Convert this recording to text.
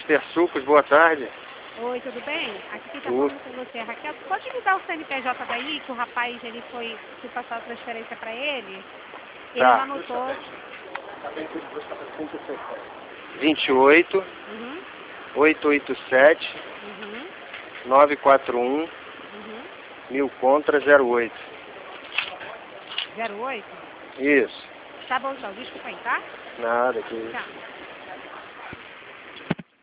Mister Sucos, boa tarde. Oi, tudo bem? Aqui quem tá falando com você é Raquel. Pode me dar o CNPJ daí, que o rapaz, ele fui passar a transferência para ele? Ele Tá. não anotou. 28 Uhum, 887 uhum, 941 uhum. 1000 contra 08. 08? Isso. Tá bom então, desculpa aí, tá? Nada, que Tchau.